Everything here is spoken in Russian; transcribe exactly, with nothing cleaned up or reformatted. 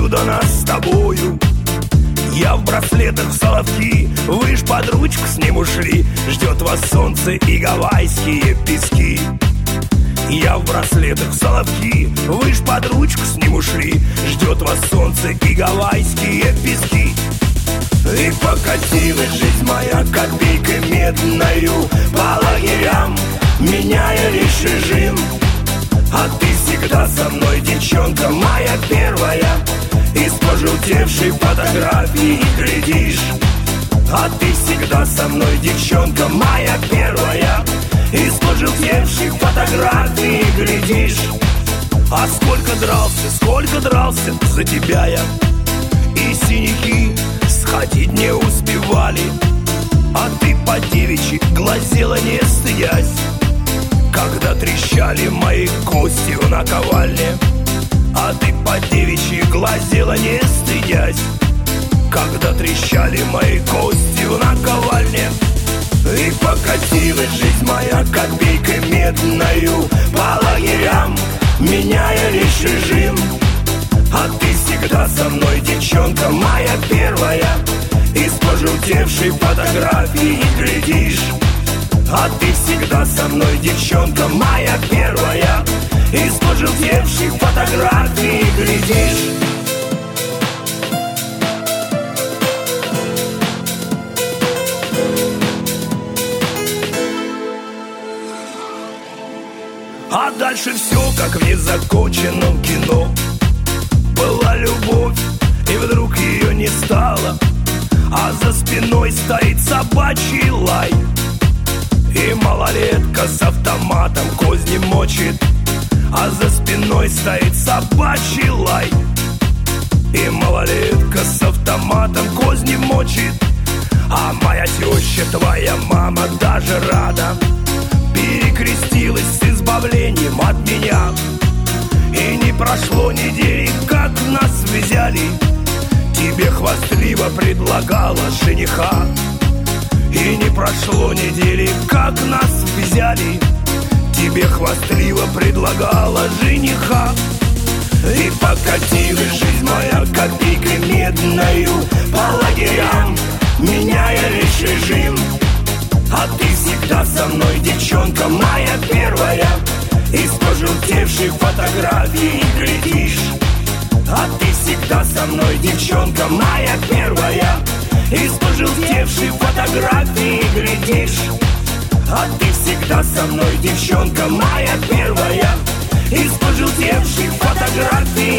чудо нас с тобою. Я в браслетах соловки, вы ж под ручку с ним ушли. Ждет вас солнце и гавайские пески. Я в браслетах соловки, вы ж под ручку с ним ушли. Ждет вас солнце и гавайские пески. И покатилась жизнь моя копейкой медною по лагерям, меняя лишь режим. А ты всегда со мной, девчонка моя первая. Из пожелтевшей фотографии глядишь. А ты всегда со мной, девчонка моя первая. Из пожелтевшей фотографии глядишь. А сколько дрался, сколько дрался за тебя я. И синяки сходить не успевали. А ты по девичьи глазела, не стыдясь, когда трещали мои кости в наковальне. А ты по девичьи глазела, не стыдясь, когда трещали мои кости в наковальне. И покатилась жизнь моя копейкой медною по лагерям, меняя лишь режим. А ты всегда со мной, девчонка моя первая. Из пожелтевшей фотографии глядишь. А ты всегда со мной, девчонка моя первая. Из пожелтевшей фотографии глядишь. А дальше все как в незаконченном кино. Была любовь, и вдруг ее не стало. А за спиной стоит собачий лай. И малолетка с автоматом козни мочит. А за спиной стоит собачий лай. И малолетка с автоматом козни мочит. А моя теща, твоя мама, даже рада. Перекрестилась с избавлением от меня. И не прошло недели, как нас взяли. Тебе хвастливо предлагала жениха. И не прошло недели, как нас взяли. Тебе хвастливо предлагала жениха. И покатилась жизнь моя копейкой медною по лагерям, меняя лишь режим. А ты всегда со мной, девчонка моя первая. Из пожелтевших фотографий глядишь. А ты всегда со мной, девчонка моя первая. Из пожелтевшей фотографии глядишь. А ты всегда со мной, девчонка моя первая. Из пожелтевшей фотографии